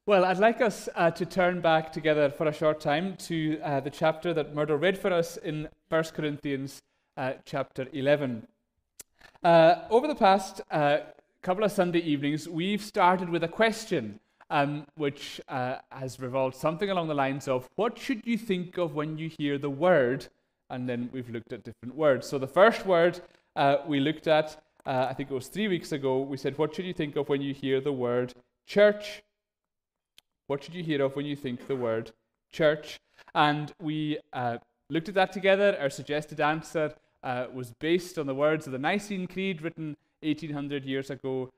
Well, I'd like us to turn back together for a short time to the chapter that Murdo read for us in 1 Corinthians chapter 11. Over the past couple of Sunday evenings, we've started with a question which has revolved something along the lines of, what should you think of when you hear the word? And then we've looked at different words. So the first word we looked at, I think it was 3 weeks ago, we said, what should you think of when you hear the word church? What should you hear of when you think the word church? And we looked at that together. Our suggested answer was based on the words of the Nicene Creed, written 1700 years ago,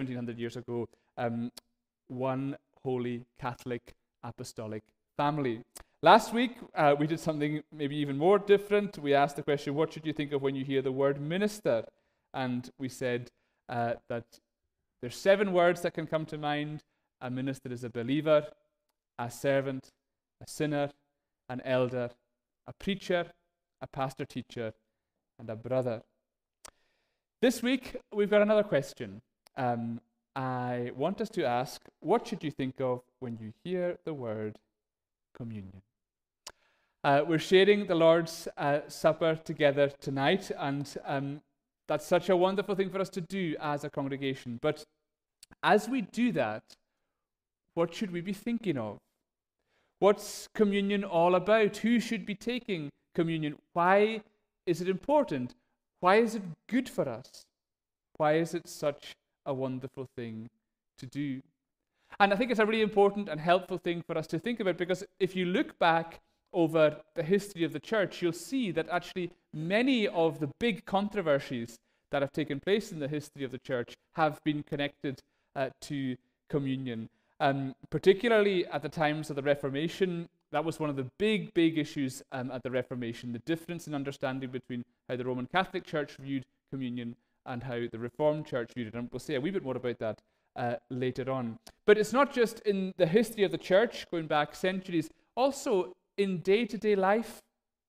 one holy Catholic apostolic family. Last week, we did something maybe even more different. We asked the question, what should you think of when you hear the word minister? And we said that there's 7 words that can come to mind. A minister is a believer, a servant, a sinner, an elder, a preacher, a pastor-teacher, and a brother. This week, we've got another question. I want us to ask, what should you think of when you hear the word communion? We're sharing the Lord's Supper together tonight, and that's such a wonderful thing for us to do as a congregation. But as we do that, what should we be thinking of? What's communion all about? Who should be taking communion? Why is it important? Why is it good for us? Why is it such a wonderful thing to do? And I think it's a really important and helpful thing for us to think about, because if you look back over the history of the church, you'll see that actually many of the big controversies that have taken place in the history of the church have been connected to communion. Particularly at the times of the Reformation, that was one of the big issues at the Reformation, the difference in understanding between how the Roman Catholic Church viewed communion and how the Reformed Church viewed it. And we'll say a wee bit more about that later on. But it's not just in the history of the church, going back centuries, also in day-to-day life.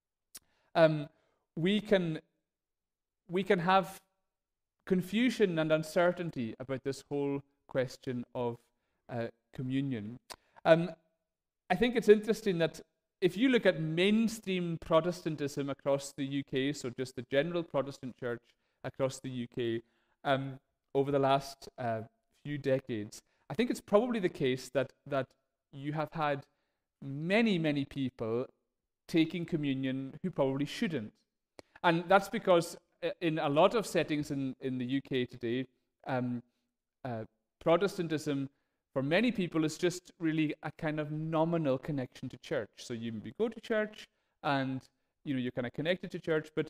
We can have confusion and uncertainty about this whole question of communion. I think it's interesting that if you look at mainstream Protestantism across the UK, so just the general Protestant church across the UK, over the last few decades, I think it's probably the case that you have had many people taking communion who probably shouldn't. And that's because in a lot of settings in the UK today, Protestantism for many people is just really a kind of nominal connection to church. So you maybe go to church and you're kind of connected to church, but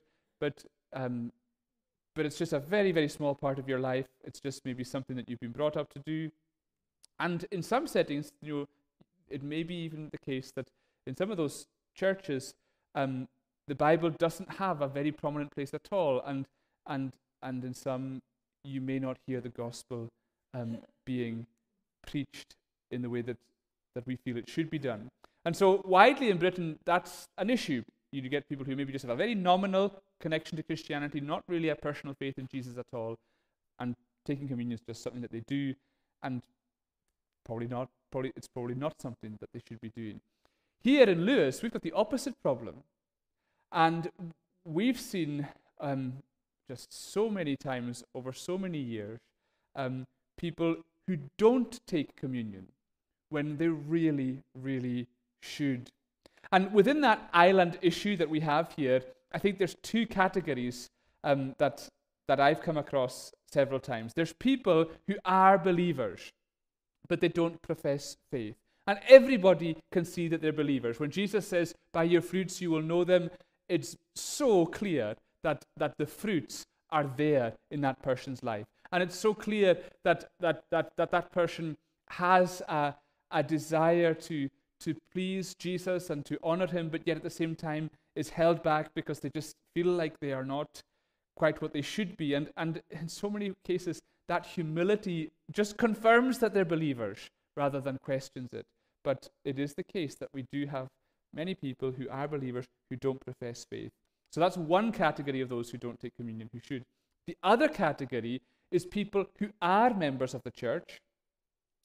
it's just a very small part of your life. It's just maybe something that you've been brought up to do. And in some settings, it may be even the case that in some of those churches, the Bible doesn't have a very prominent place at all, and in some you may not hear the gospel being preached in the way that we feel it should be done. And so widely in Britain, that's an issue. You get people who maybe just have a very nominal connection to Christianity, not really a personal faith in Jesus at all, and taking communion is just something that they do, and it's probably not something that they should be doing. Here in Lewis, we've got the opposite problem. And we've seen just so many times over so many years people who don't take communion when they really should. And within that island issue that we have here, I think there's 2 categories that I've come across several times. There's people who are believers, but they don't profess faith. And everybody can see that they're believers. When Jesus says, by your fruits you will know them, it's so clear that the fruits are there in that person's life. And it's so clear that person has a desire to please Jesus and to honor him, but yet at the same time is held back because they just feel like they are not quite what they should be. And in so many cases, that humility just confirms that they're believers rather than questions it. But it is the case that we do have many people who are believers who don't profess faith. So that's one category of those who don't take communion, who should. The other category is people who are members of the church,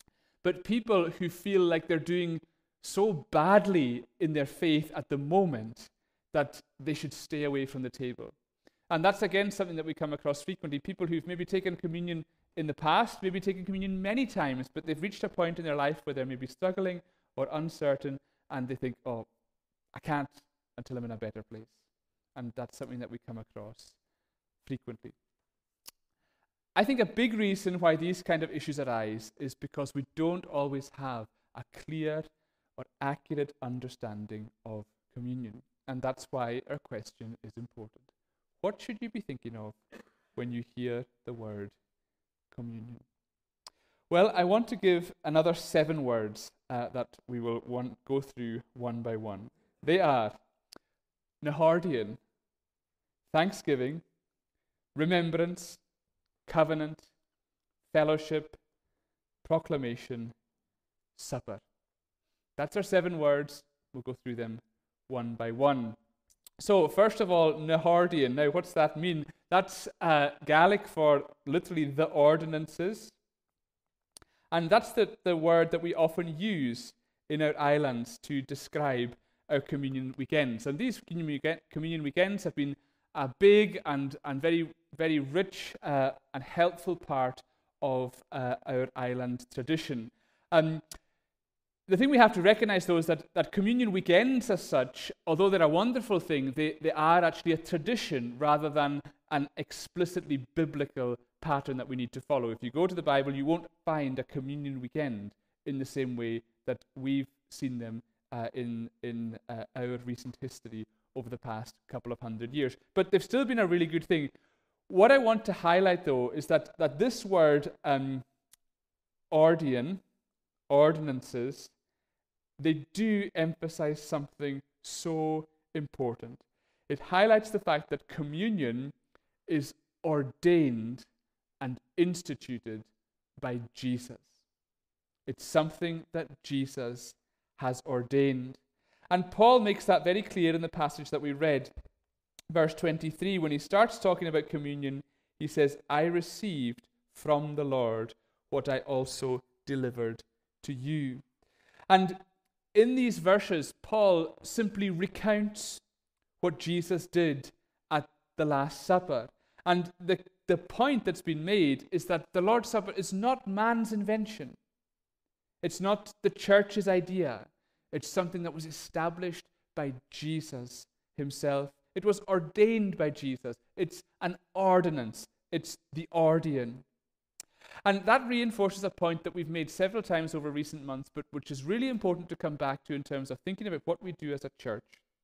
but people who feel like they're doing so badly in their faith at the moment that they should stay away from the table. And that's again something that we come across frequently. People who've maybe taken communion in the past, maybe taken communion many times, but they've reached a point in their life where they're maybe struggling or uncertain, and they think, oh, I can't until I'm in a better place. And that's something that we come across frequently. I think a big reason why these kind of issues arise is because we don't always have a clear or accurate understanding of communion. And that's why our question is important. What should you be thinking of when you hear the word communion? Well, I want to give another 7 words that we will go through one by one. They are Nehardian, thanksgiving, remembrance, covenant, fellowship, proclamation, supper. That's our 7 words. We'll go through them one by one. So, first of all, Nehardian. Now, what's that mean? That's Gaelic for literally the ordinances. And that's the word that we often use in our islands to describe our communion weekends. And these communion weekends have been a big and very, very rich and helpful part of our island tradition. The thing we have to recognize, though, is that communion weekends as such, although they're a wonderful thing, they are actually a tradition rather than an explicitly biblical pattern that we need to follow. If you go to the Bible, you won't find a communion weekend in the same way that we've seen them in our recent history over the past couple of 100 years. But they've still been a really good thing. What I want to highlight, though, is that this word, ordinances, they do emphasize something so important. It highlights the fact that communion is ordained and instituted by Jesus. It's something that Jesus has ordained. And Paul makes that very clear in the passage that we read. Verse 23, when he starts talking about communion, he says, I received from the Lord what I also delivered to you. And in these verses, Paul simply recounts what Jesus did at the Last Supper. And the point that's been made is that the Lord's Supper is not man's invention. It's not the church's idea. It's something that was established by Jesus himself. It was ordained by Jesus. It's an ordinance. It's the ordian. And that reinforces a point that we've made several times over recent months, but which is really important to come back to in terms of thinking about what we do as a church.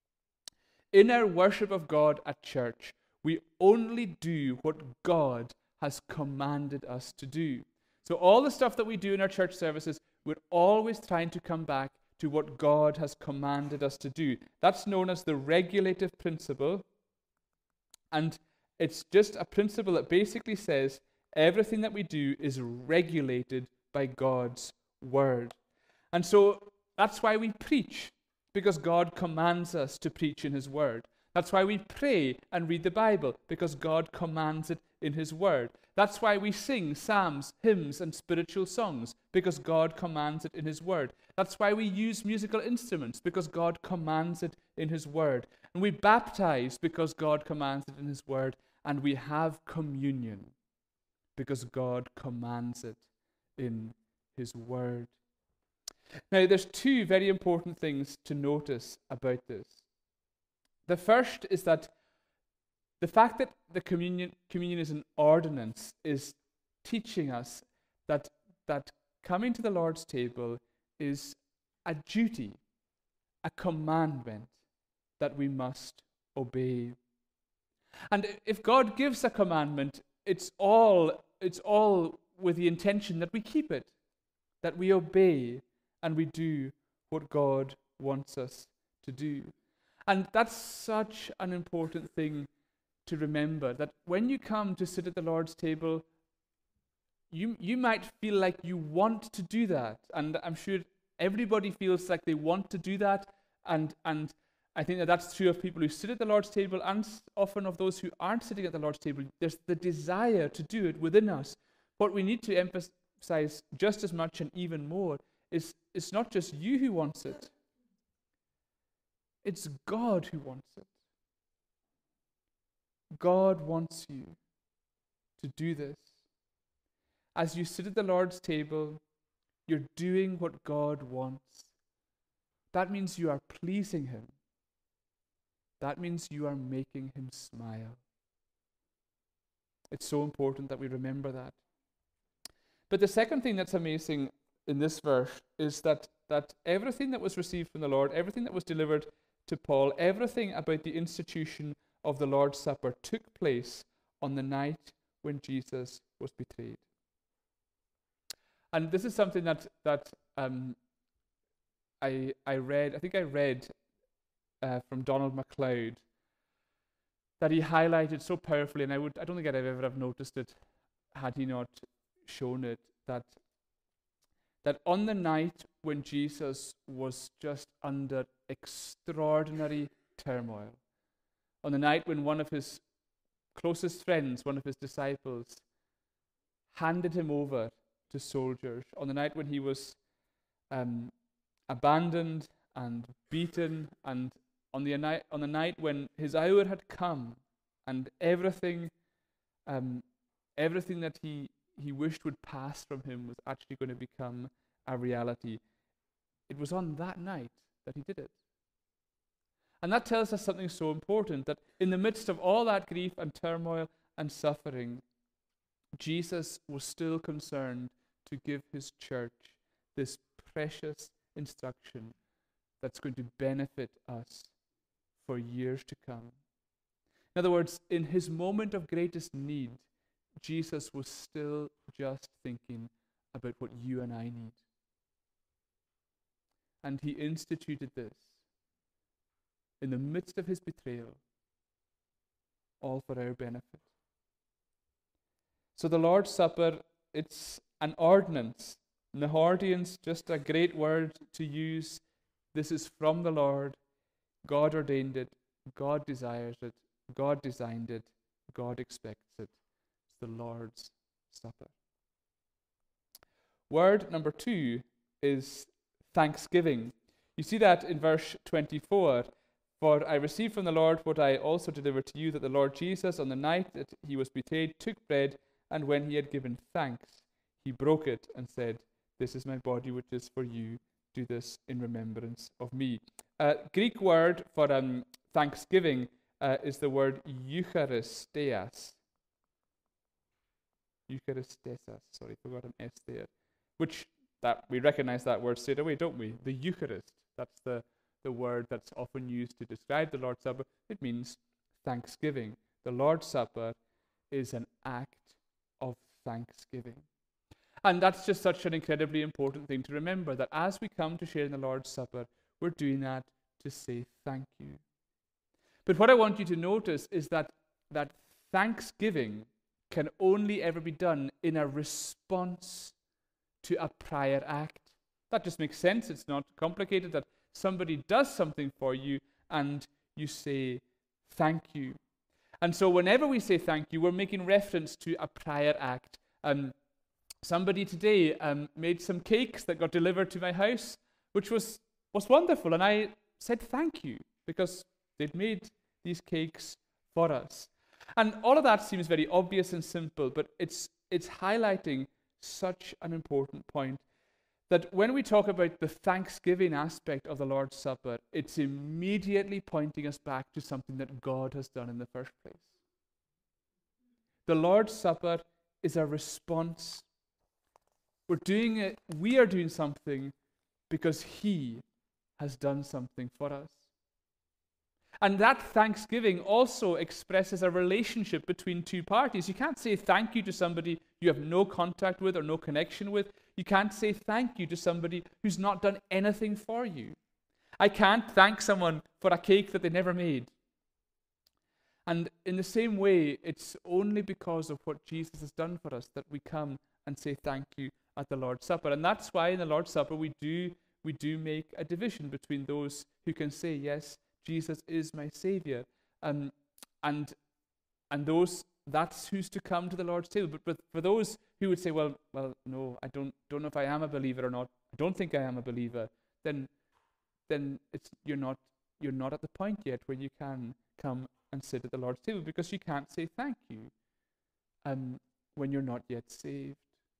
In our worship of God at church, we only do what God has commanded us to do. So all the stuff that we do in our church services, we're always trying to come back to what God has commanded us to do. That's known as the regulative principle. And it's just a principle that basically says everything that we do is regulated by God's word. And so that's why we preach, because God commands us to preach in his word. That's why we pray and read the Bible, because God commands it in his word. That's why we sing psalms, hymns, and spiritual songs, because God commands it in his word. That's why we use musical instruments, because God commands it in his word. And we baptize because God commands it in his word. And we have communion because God commands it in his word. Now, there's 2 very important things to notice about this. The first is that the fact that the communion is an ordinance is teaching us that coming to the Lord's table is a duty, a commandment that we must obey. And if God gives a commandment, it's all with the intention that we keep it, that we obey and we do what God wants us to do. And that's such an important thing to remember, that when you come to sit at the Lord's table, you might feel like you want to do that. And I'm sure everybody feels like they want to do that. And I think that's true of people who sit at the Lord's table and often of those who aren't sitting at the Lord's table. There's the desire to do it within us. What we need to emphasize just as much and even more is it's not just you who wants it. It's God who wants it. God wants you to do this. As you sit at the Lord's table, you're doing what God wants. That means you are pleasing Him. That means you are making Him smile. It's so important that we remember that. But the second thing that's amazing in this verse is that everything that was received from the Lord, everything that was delivered to Paul, everything about the institution of the Lord's Supper took place on the night when Jesus was betrayed. And this is something that I read from Donald MacLeod, that he highlighted so powerfully, and I don't think I'd ever have noticed it had he not shown it, that on the night when Jesus was just under extraordinary turmoil, on the night when one of his closest friends, one of his disciples, handed him over to soldiers, on the night when he was abandoned and beaten, and on the night when his hour had come, and everything that he wished would pass from him was actually going to become a reality. It was on that night that he did it. And that tells us something so important, that in the midst of all that grief and turmoil and suffering, Jesus was still concerned to give his church this precious instruction that's going to benefit us for years to come. In other words, in his moment of greatest need, Jesus was still just thinking about what you and I need. And he instituted this in the midst of his betrayal, all for our benefit. So the Lord's Supper, it's an ordinance. Nehordians, just a great word to use. This is from the Lord. God ordained it. God desires it. God designed it. God expects it. It's the Lord's Supper. Word number 2 is thanksgiving. You see that in verse 24. For I received from the Lord what I also delivered to you, that the Lord Jesus, on the night that he was betrayed, took bread, and when he had given thanks, he broke it and said, "This is my body which is for you. Do this in remembrance of me." Greek word for thanksgiving is the word Eucharisteas. Eucharistesis. Sorry, forgot an S there. Which that we recognize that word straight away, don't we? The Eucharist. That's the word that's often used to describe the Lord's Supper. It means thanksgiving. The Lord's Supper is an act of thanksgiving. And that's just such an incredibly important thing to remember, that as we come to share in the Lord's Supper, we're doing that to say thank you. But what I want you to notice is that thanksgiving can only ever be done in a response to a prior act. That just makes sense. It's not complicated, that somebody does something for you and you say thank you. And so whenever we say thank you, we're making reference to a prior act. Somebody today made some cakes that got delivered to my house, which was wonderful. And I said thank you because they'd made these cakes for us. And all of that seems very obvious and simple, but it's highlighting such an important point, that when we talk about the thanksgiving aspect of the Lord's Supper, it's immediately pointing us back to something that God has done in the first place. The Lord's Supper is a response. We are doing something because He has done something for us. And that thanksgiving also expresses a relationship between two parties. You can't say thank you to somebody you have no contact with or no connection with. You can't say thank you to somebody who's not done anything for you. I can't thank someone for a cake that they never made. And in the same way, it's only because of what Jesus has done for us that we come and say thank you at the Lord's Supper. And that's why in the Lord's Supper we do make a division between those who can say, yes, Jesus is my Savior, and those that's who's to come to the Lord's table. But for those who would say, well, no, I don't know if I am a believer or not. I don't think I am a believer. Then you're not at the point yet where you can come and sit at the Lord's table, because you can't say thank you when you're not yet saved.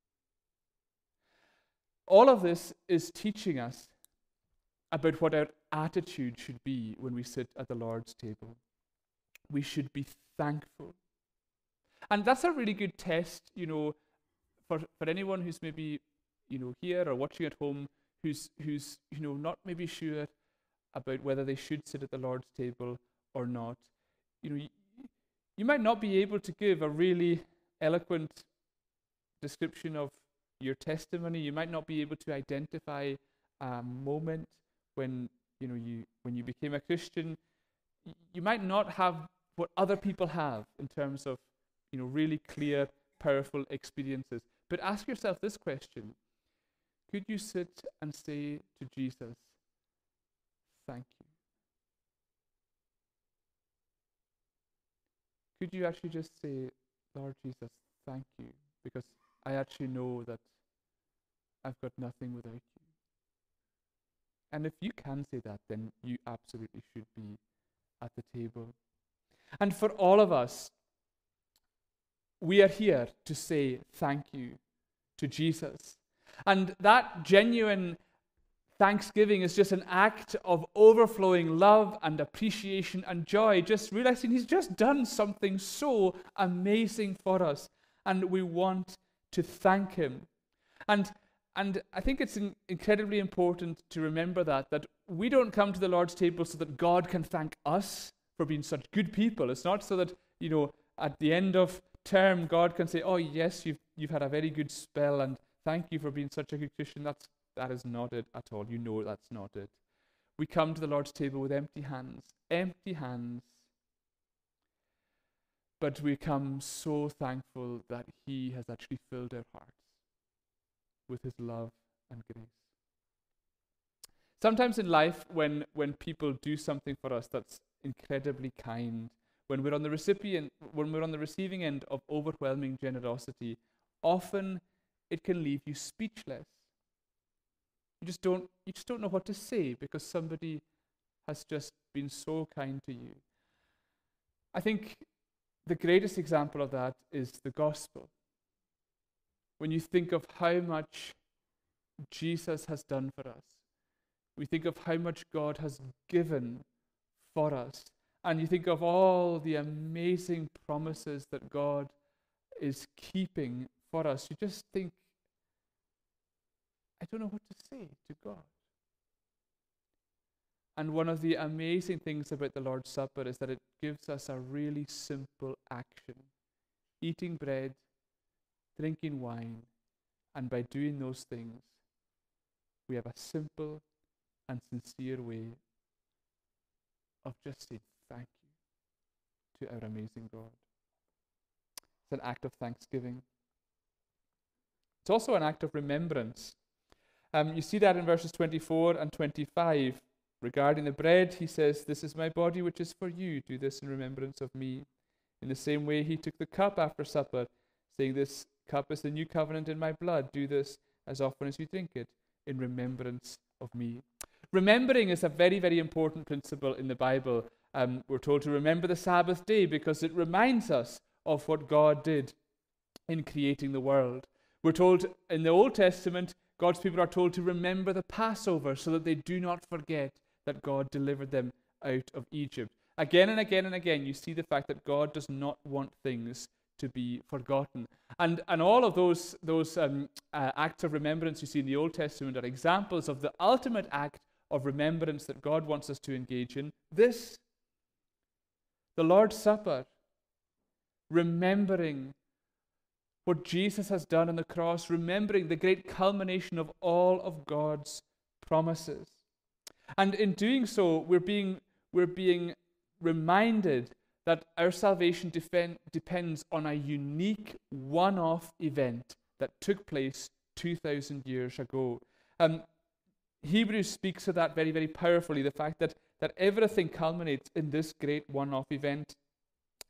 All of this is teaching us about what our attitude should be when we sit at the Lord's table. We should be thankful. And that's a really good test, for anyone who's maybe, here or watching at home, who's not maybe sure about whether they should sit at the Lord's table or not. You might not be able to give a really eloquent description of your testimony. You might not be able to identify a moment when you became a Christian. You might not have what other people have in terms of really clear, powerful experiences. But ask yourself this question: could you sit and say to Jesus, thank you? Could you actually just say, Lord Jesus, thank you, because I actually know that I've got nothing without you. And if you can say that, then you absolutely should be at the table. And for all of us, we are here to say thank you to Jesus. And that genuine thanksgiving is just an act of overflowing love and appreciation and joy, just realizing he's just done something so amazing for us, and we want to thank him. And I think it's incredibly important to remember that we don't come to the Lord's table so that God can thank us for being such good people. It's not so that, at the end of term, God can say, oh yes, you've had a very good spell, and thank you for being such a good Christian. That is not it at all. That's not it. We come to the Lord's table with empty hands, but we come so thankful that he has actually filled our hearts with his love and grace. Sometimes in life, when people do something for us that's incredibly kind, when we're on the receiving end of overwhelming generosity, often it can leave you speechless. You just don't know what to say, because somebody has just been so kind to you. I think the greatest example of that is the gospel. When you think of how much Jesus has done for us, we think of how much God has given for us, and you think of all the amazing promises that God is keeping for us, you just think, I don't know what to say to God. And one of the amazing things about the Lord's Supper is that it gives us a really simple action: eating bread, drinking wine, and by doing those things, we have a simple and sincere way of just saying thank you to our amazing God. It's an act of thanksgiving. It's also an act of remembrance. You see that in verses 24 and 25. Regarding the bread, he says, "This is my body which is for you. Do this in remembrance of me." In the same way, he took the cup after supper, saying, "This cup is the new covenant in my blood. Do this as often as you drink it in remembrance of me." Remembering is a very, very important principle in the Bible. We're told to remember the Sabbath day because it reminds us of what God did in creating the world. We're told in the Old Testament, God's people are told to remember the Passover so that they do not forget that God delivered them out of Egypt. Again and again and again, you see the fact that God does not want things to be forgotten. And all of those acts of remembrance you see in the Old Testament are examples of the ultimate act of remembrance that God wants us to engage in. This, the Lord's Supper, remembering what Jesus has done on the cross, remembering the great culmination of all of God's promises. And in doing so, we're being reminded that our salvation depends on a unique one-off event that took place 2,000 years ago. Hebrews speaks of that very, very powerfully, the fact that everything culminates in this great one-off event.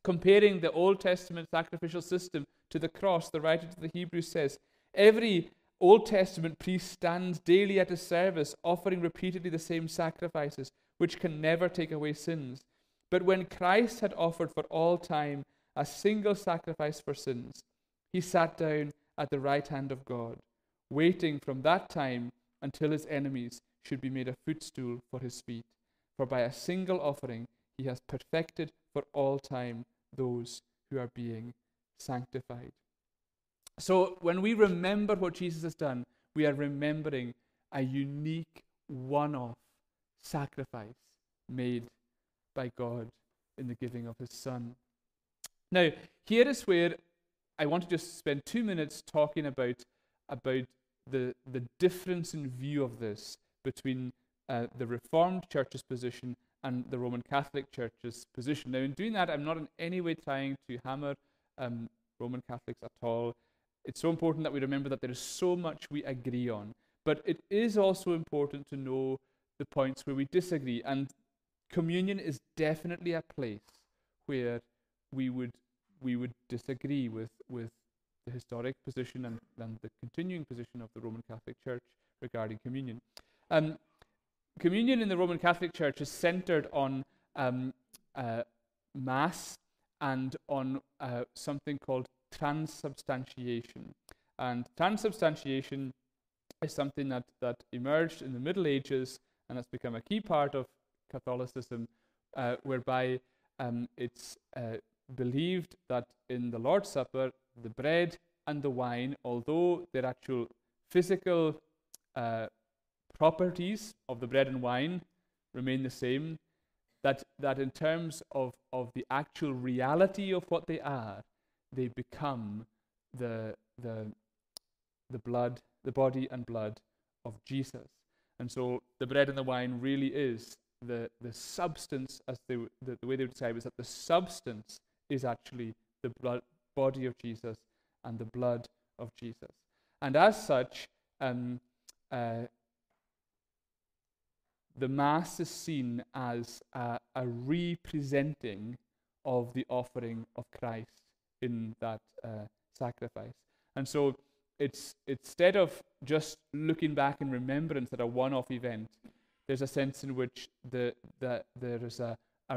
Comparing the Old Testament sacrificial system to the cross, the writer to the Hebrews says, every Old Testament priest stands daily at his service, offering repeatedly the same sacrifices, which can never take away sins. But when Christ had offered for all time a single sacrifice for sins, he sat down at the right hand of God, waiting from that time until his enemies should be made a footstool for his feet. For by a single offering he has perfected for all time those who are being sanctified. So when we remember what Jesus has done, we are remembering a unique one-off sacrifice made by God in the giving of his Son. Now, here is where I want to just spend 2 minutes talking about the difference in view of this between the Reformed Church's position and the Roman Catholic Church's position. Now, in doing that, I'm not in any way trying to hammer Roman Catholics at all. It's so important that we remember that there is so much we agree on. But it is also important to know the points where we disagree. And communion is definitely a place where we would disagree with the historic position and the continuing position of the Roman Catholic Church regarding communion. Communion in the Roman Catholic Church is centered on Mass and on something called transubstantiation. And transubstantiation is something that emerged in the Middle Ages and has become a key part of Catholicism, whereby it's believed that in the Lord's Supper, the bread and the wine, although their actual physical properties of the bread and wine remain the same, that in terms of the actual reality of what they are, they become the body and blood of Jesus. And so the bread and the wine really is the substance, as the way they would describe it, is that the substance is actually the body of Jesus and the blood of Jesus. And as such, the Mass is seen as a representing of the offering of Christ in that sacrifice. And so it's instead of just looking back in remembrance at a one-off event, there's a sense in which there is a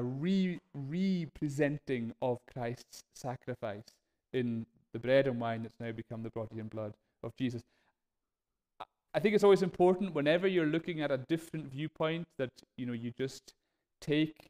representing of Christ's sacrifice in the bread and wine that's now become the body and blood of Jesus. I think it's always important whenever you're looking at a different viewpoint that you just take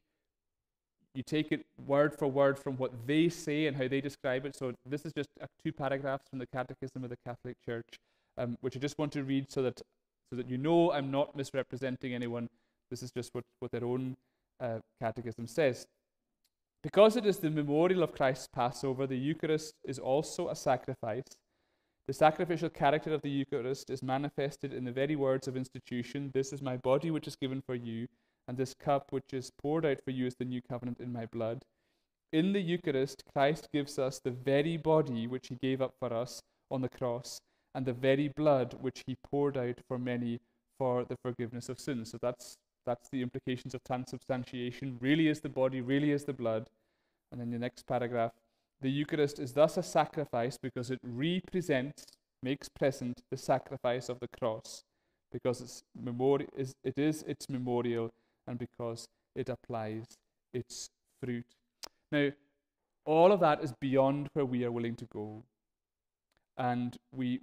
it word for word from what they say and how they describe it. So this is just 2 paragraphs from the Catechism of the Catholic Church, which I just want to read so that I'm not misrepresenting anyone. This is just what their own catechism says. Because it is the memorial of Christ's Passover, the Eucharist is also a sacrifice. The sacrificial character of the Eucharist is manifested in the very words of institution. This is my body which is given for you, and this cup which is poured out for you is the new covenant in my blood. In the Eucharist, Christ gives us the very body which he gave up for us on the cross, and the very blood which he poured out for many for the forgiveness of sins. So that's the implications of transubstantiation. Really is the body, really is the blood. And then the next paragraph. The Eucharist is thus a sacrifice because it makes present the sacrifice of the cross, because it is its memorial, and because it applies its fruit. Now, all of that is beyond where we are willing to go, and we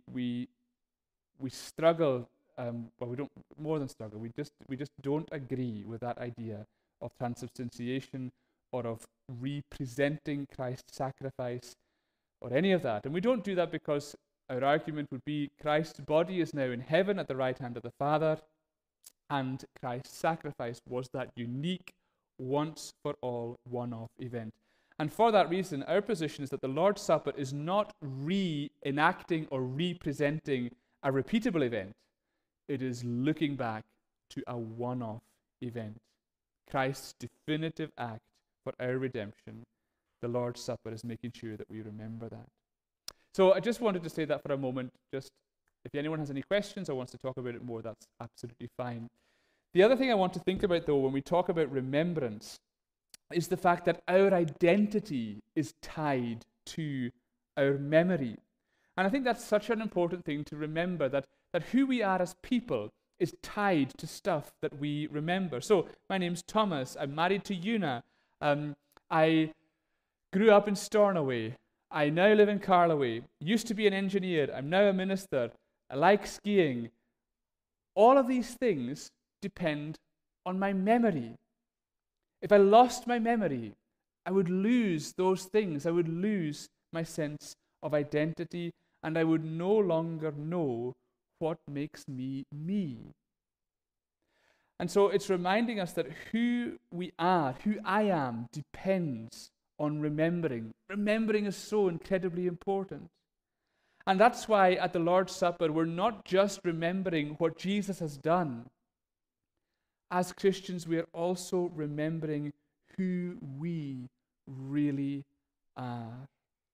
struggle. Well, we don't more than struggle. We just don't agree with that idea of transubstantiation or of representing Christ's sacrifice or any of that. And we don't do that because our argument would be Christ's body is now in heaven at the right hand of the Father, and Christ's sacrifice was that unique, once-for-all, one-off event. And for that reason, our position is that the Lord's Supper is not reenacting or representing a repeatable event. It is looking back to a one-off event. Christ's definitive act for our redemption. The Lord's Supper is making sure that we remember that. So I just wanted to say that for a moment. Just if anyone has any questions or wants to talk about it more, that's absolutely fine. The other thing I want to think about, though, when we talk about remembrance, is the fact that our identity is tied to our memory. And I think that's such an important thing to remember, that who we are as people is tied to stuff that we remember. So, my name's Thomas. I'm married to Una. I grew up in Stornoway. I now live in Carloway. Used to be an engineer. I'm now a minister. I like skiing. All of these things depend on my memory. If I lost my memory, I would lose those things. I would lose my sense of identity, and I would no longer know what makes me me. And so it's reminding us that who we are, who I am, depends on remembering. Remembering is so incredibly important. And that's why at the Lord's Supper, we're not just remembering what Jesus has done. As Christians, we are also remembering who we really are.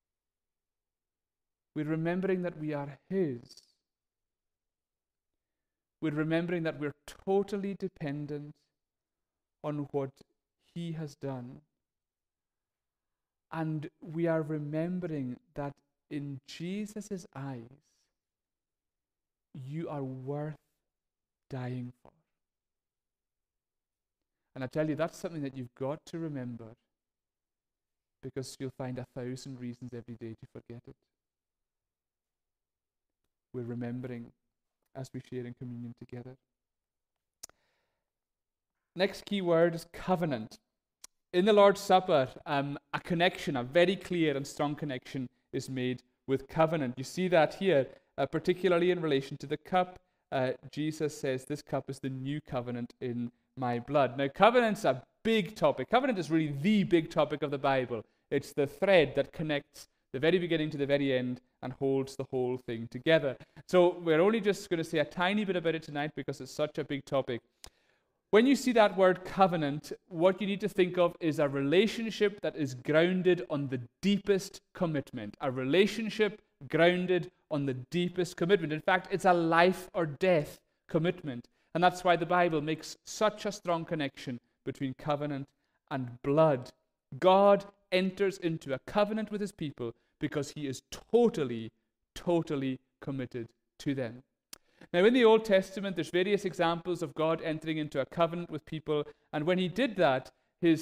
We're remembering that we are His. We're remembering that we're totally dependent on what He has done. And we are remembering that in Jesus' eyes, you are worth dying for. And I tell you, that's something that you've got to remember, because you'll find 1,000 reasons every day to forget it. We're remembering as we share in communion together. Next key word is covenant. In the Lord's Supper, a connection, a very clear and strong connection is made with covenant. You see that here, particularly in relation to the cup. Jesus says, this cup is the new covenant in my blood. Now, covenant's a big topic. Covenant is really the big topic of the Bible. It's the thread that connects the very beginning to the very end and holds the whole thing together. So we're only just going to say a tiny bit about it tonight because it's such a big topic. When you see that word covenant, what you need to think of is a relationship that is grounded on the deepest commitment. A relationship grounded on the deepest commitment. In fact, it's a life or death commitment. And that's why the Bible makes such a strong connection between covenant and blood. God enters into a covenant with His people because He is totally, totally committed to them. Now, in the Old Testament, there's various examples of God entering into a covenant with people, and when He did that,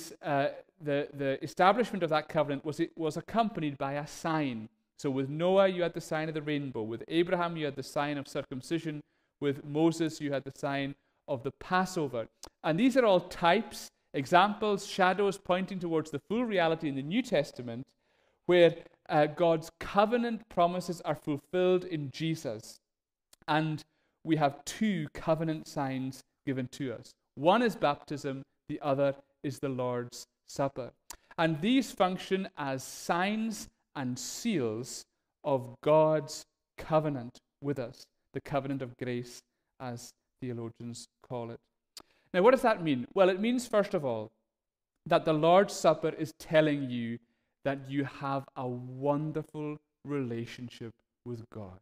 the establishment of that covenant was accompanied by a sign. So with Noah, you had the sign of the rainbow. With Abraham, you had the sign of circumcision. With Moses, you had the sign of the Passover. And these are all types, examples, shadows pointing towards the full reality in the New Testament, where God's covenant promises are fulfilled in Jesus. And we have two covenant signs given to us. One is baptism, the other is the Lord's Supper. And these function as signs and seals of God's covenant with us, the covenant of grace, as theologians call it. Now, what does that mean? Well, it means, first of all, that the Lord's Supper is telling you that you have a wonderful relationship with God.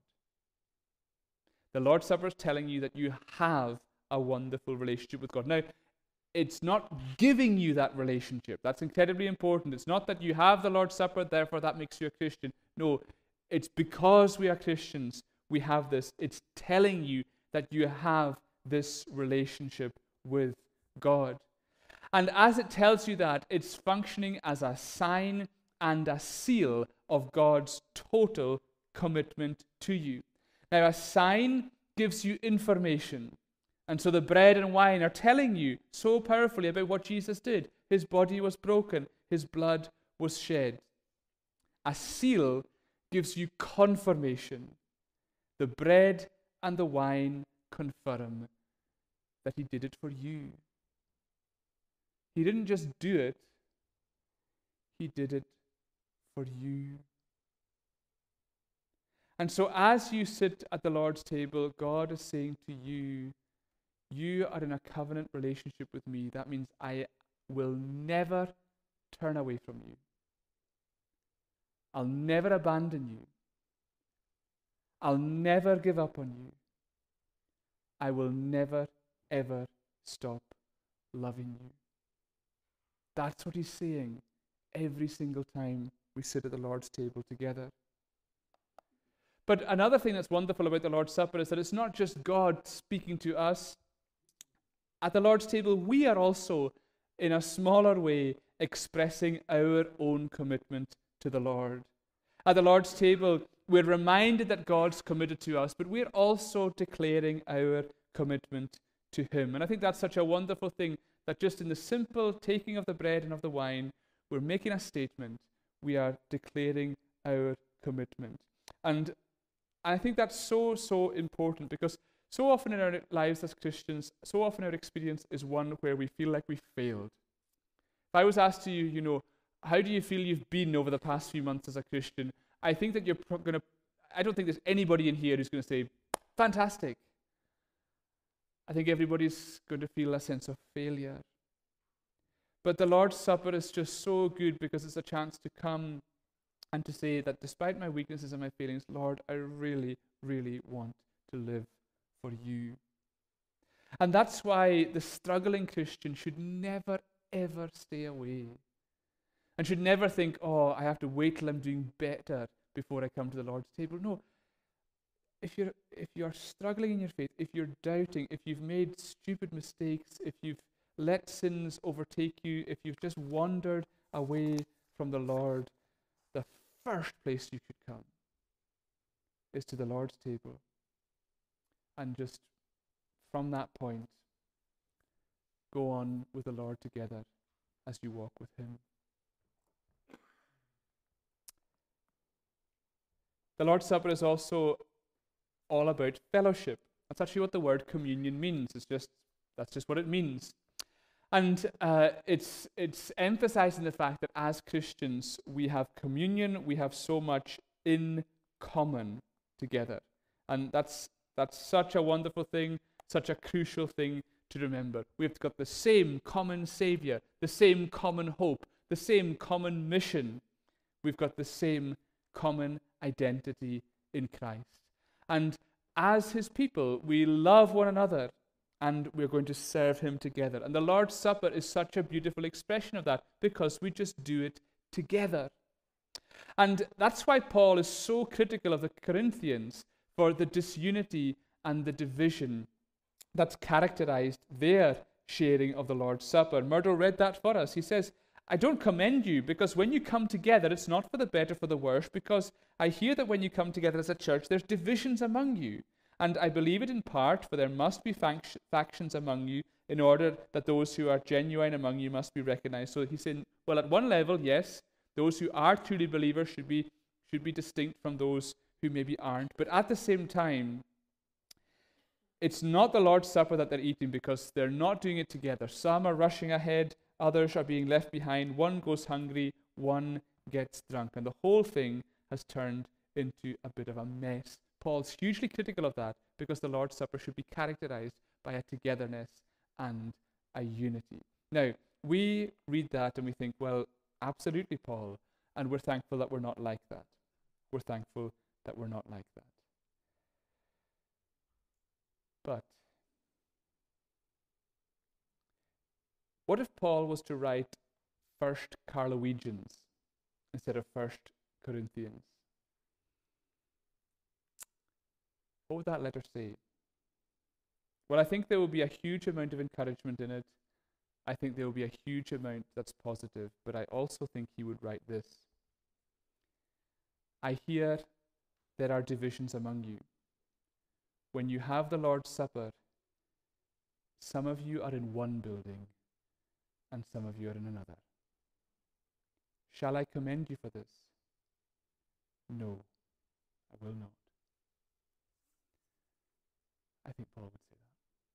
The Lord's Supper is telling you that you have a wonderful relationship with God. Now, it's not giving you that relationship. That's incredibly important. It's not that you have the Lord's Supper, therefore that makes you a Christian. No, it's because we are Christians, we have this. It's telling you that you have this relationship with God. And as it tells you that, it's functioning as a sign and a seal of God's total commitment to you. Now, a sign gives you information. And so the bread and wine are telling you so powerfully about what Jesus did. His body was broken. His blood was shed. A seal gives you confirmation. The bread and the wine confirm that He did it for you. He didn't just do it. He did it for you. And so as you sit at the Lord's table, God is saying to you, you are in a covenant relationship with me. That means I will never turn away from you. I'll never abandon you. I'll never give up on you. I will never, ever stop loving you. That's what he's saying every single time we sit at the Lord's table together. But another thing that's wonderful about the Lord's Supper is that it's not just God speaking to us. At the Lord's table, we are also, in a smaller way, expressing our own commitment to the Lord. At the Lord's table, we're reminded that God's committed to us, but we're also declaring our commitment to Him. And I think that's such a wonderful thing, that just in the simple taking of the bread and of the wine, we're making a statement. We are declaring our commitment. And I think that's so, so important, because so often in our lives as Christians, so often our experience is one where we feel like we failed. If I was asked to you, how do you feel you've been over the past few months as a Christian? I think that I don't think there's anybody in here who's going to say, fantastic. I think everybody's going to feel a sense of failure. But the Lord's Supper is just so good, because it's a chance to come and to say that despite my weaknesses and my failings, Lord, I really, really want to live for you. And that's why the struggling Christian should never, ever stay away. And should never think, I have to wait till I'm doing better before I come to the Lord's table. No. If you're struggling in your faith, if you're doubting, if you've made stupid mistakes, if you've let sins overtake you, if you've just wandered away from the Lord, the first place you should come is to the Lord's table. And just from that point, go on with the Lord together as you walk with Him. The Lord's Supper is also all about fellowship. That's actually what the word communion means. That's just what it means. And it's emphasizing the fact that as Christians, we have communion, we have so much in common together. And that's such a wonderful thing, such a crucial thing to remember. We've got the same common Savior, the same common hope, the same common mission. We've got the same common identity in Christ. And as His people, we love one another, and we're going to serve Him together. And the Lord's Supper is such a beautiful expression of that, because we just do it together. And that's why Paul is so critical of the Corinthians for the disunity and the division that's characterized their sharing of the Lord's Supper. Murdo read that for us. He says, I don't commend you, because when you come together, it's not for the better, for the worse, because I hear that when you come together as a church, there's divisions among you. And I believe it in part, for there must be factions among you, in order that those who are genuine among you must be recognized. So he's saying, well, at one level, yes, those who are truly believers should be distinct from those who maybe aren't. But at the same time, it's not the Lord's Supper that they're eating, because they're not doing it together. Some are rushing ahead, others are being left behind. One goes hungry, one gets drunk. And the whole thing has turned into a bit of a mess. Paul's hugely critical of that, because the Lord's Supper should be characterized by a togetherness and a unity. Now, we read that and we think, well, absolutely, Paul, and we're thankful that we're not like that. We're thankful that we're not like that. But what if Paul was to write 1 Carlowegians instead of 1 Corinthians? What would that letter say? Well, I think there will be a huge amount of encouragement in it. I think there will be a huge amount that's positive, but I also think he would write this. I hear there are divisions among you. When you have the Lord's Supper, some of you are in one building and some of you are in another. Shall I commend you for this? No, I will not. I think Paul would say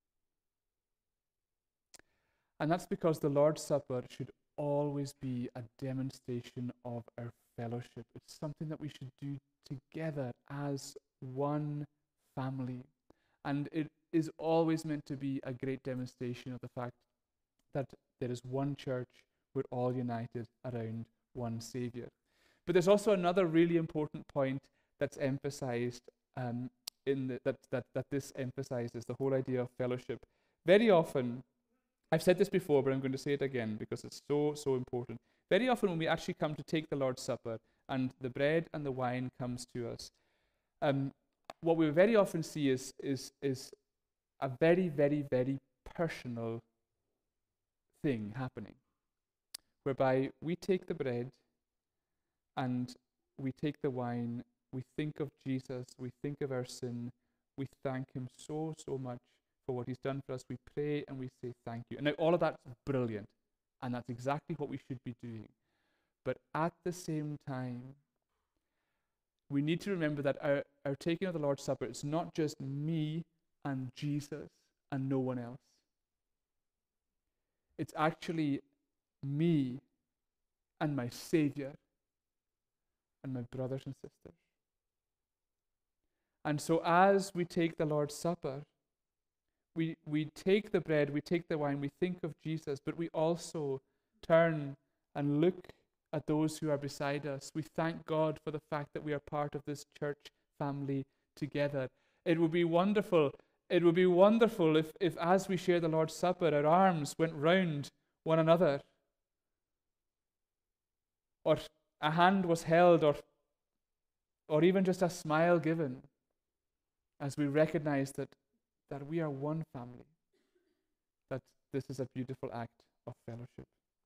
that. And that's because the Lord's Supper should always be a demonstration of our fellowship. It's something that we should do together as one family. And it is always meant to be a great demonstration of the fact that there is one church, we're all united around one Savior. But there's also another really important point that's emphasized that this emphasizes, the whole idea of fellowship. Very often, I've said this before, but I'm going to say it again because it's so, so important. Very often when we actually come to take the Lord's Supper and the bread and the wine comes to us, what we very often see is a very, very, very personal thing happening, whereby we take the bread and we take the wine, we think of Jesus, we think of our sin, we thank him so, so much for what he's done for us. We pray and we say thank you. And now all of that's brilliant, and that's exactly what we should be doing. But at the same time, we need to remember that our taking of the Lord's Supper is not just me and Jesus and no one else. It's actually me and my Savior and my brothers and sisters. And so as we take the Lord's Supper, we take the bread, we take the wine, we think of Jesus, but we also turn and look at those who are beside us. We thank God for the fact that we are part of this church family together. It would be wonderful if as we share the Lord's Supper, our arms went round one another, or a hand was held, or even just a smile given, as we recognize that we are one family, that this is a beautiful act of fellowship.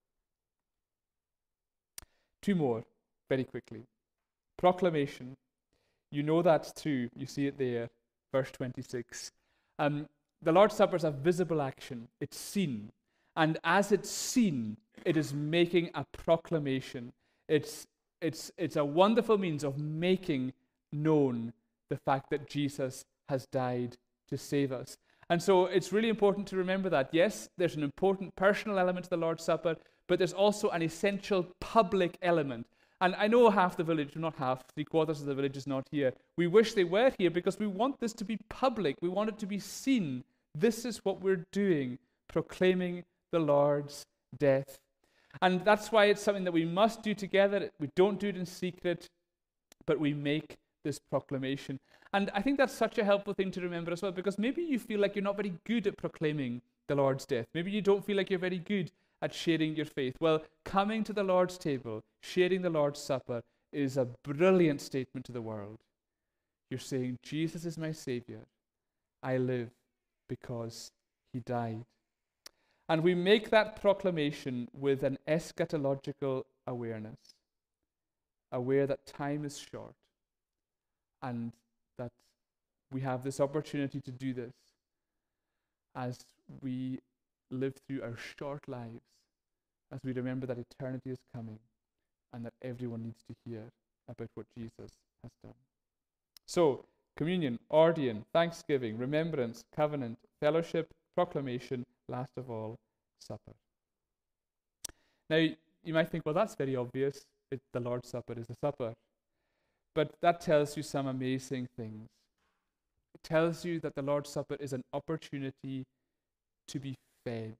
Two more, very quickly. Proclamation. You know that too. You see it there, verse 26. The Lord's Supper is a visible action. It's seen. And as it's seen, it is making a proclamation. It's a wonderful means of making known the fact that Jesus has died to save us. And so it's really important to remember that. Yes, there's an important personal element to the Lord's Supper, but there's also an essential public element. And I know half the village, not half, 3/4 of the village is not here. We wish they were here because we want this to be public. We want it to be seen. This is what we're doing, proclaiming the Lord's death. And that's why it's something that we must do together. We don't do it in secret, but we make this proclamation. And I think that's such a helpful thing to remember as well, because maybe you feel like you're not very good at proclaiming the Lord's death. Maybe you don't feel like you're very good at sharing your faith. Well, coming to the Lord's table, sharing the Lord's Supper, is a brilliant statement to the world. You're saying, Jesus is my Savior. I live because he died. And we make that proclamation with an eschatological awareness, aware that time is short and that we have this opportunity to do this as we live through our short lives, as we remember that eternity is coming and that everyone needs to hear about what Jesus has done. So, communion, Ordian, thanksgiving, remembrance, covenant, fellowship, proclamation, last of all, supper. Now, you might think, well, that's very obvious. The Lord's Supper is a supper. But that tells you some amazing things. It tells you that the Lord's Supper is an opportunity to be fed.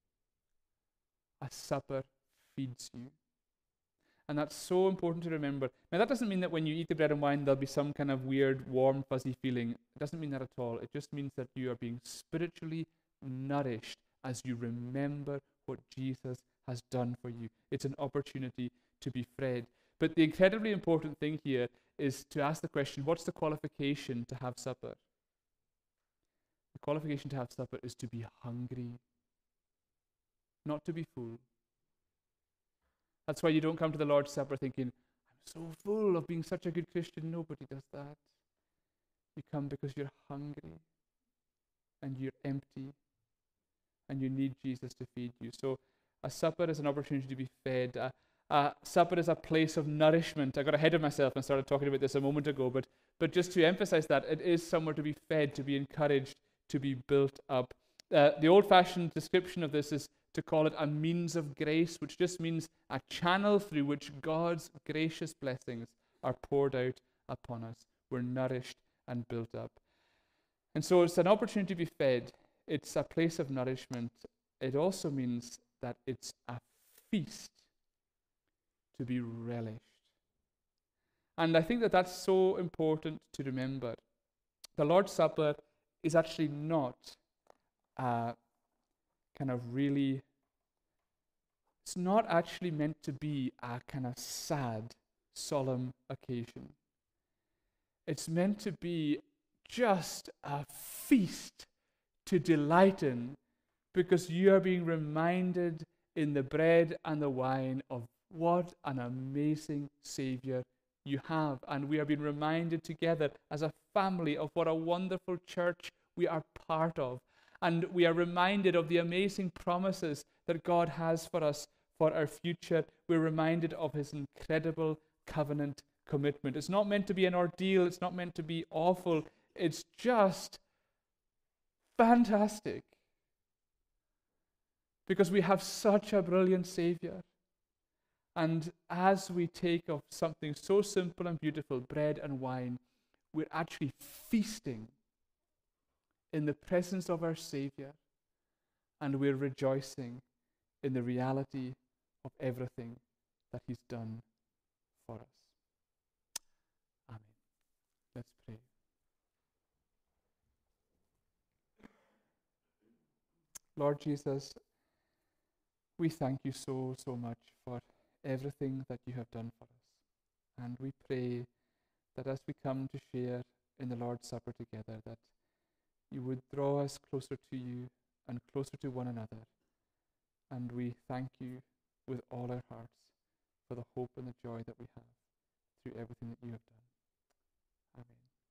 A supper feeds you. And that's so important to remember. Now, that doesn't mean that when you eat the bread and wine, there'll be some kind of weird, warm, fuzzy feeling. It doesn't mean that at all. It just means that you are being spiritually nourished as you remember what Jesus has done for you. It's an opportunity to be fed. But the incredibly important thing here is to ask the question, what's the qualification to have supper? The qualification to have supper is to be hungry, not to be full. That's why you don't come to the Lord's Supper thinking, I'm so full of being such a good Christian. Nobody does that. You come because you're hungry and you're empty and you need Jesus to feed you. So a supper is an opportunity to be fed. Supper is a place of nourishment. I got ahead of myself and started talking about this a moment ago, but just to emphasize that, it is somewhere to be fed, to be encouraged, to be built up. The old-fashioned description of this is to call it a means of grace, which just means a channel through which God's gracious blessings are poured out upon us. We're nourished and built up. And so it's an opportunity to be fed. It's a place of nourishment. It also means that it's a feast to be relished. And I think that that's so important to remember. The Lord's Supper is actually not kind of really, it's not actually meant to be a kind of sad, solemn occasion. It's meant to be just a feast to delight in, because you are being reminded in the bread and the wine of what an amazing Savior you have. And we are being reminded together as a family of what a wonderful church we are part of. And we are reminded of the amazing promises that God has for us for our future. We're reminded of his incredible covenant commitment. It's not meant to be an ordeal. It's not meant to be awful. It's just fantastic, because we have such a brilliant Savior. And as we take of something so simple and beautiful, bread and wine, we're actually feasting in the presence of our Savior, and we're rejoicing in the reality of everything that he's done for us. Amen. Let's pray. Lord Jesus, we thank you so much for everything that you have done for us. And we pray that as we come to share in the Lord's Supper together, that you would draw us closer to you and closer to one another. And we thank you with all our hearts for the hope and the joy that we have through everything that you have done.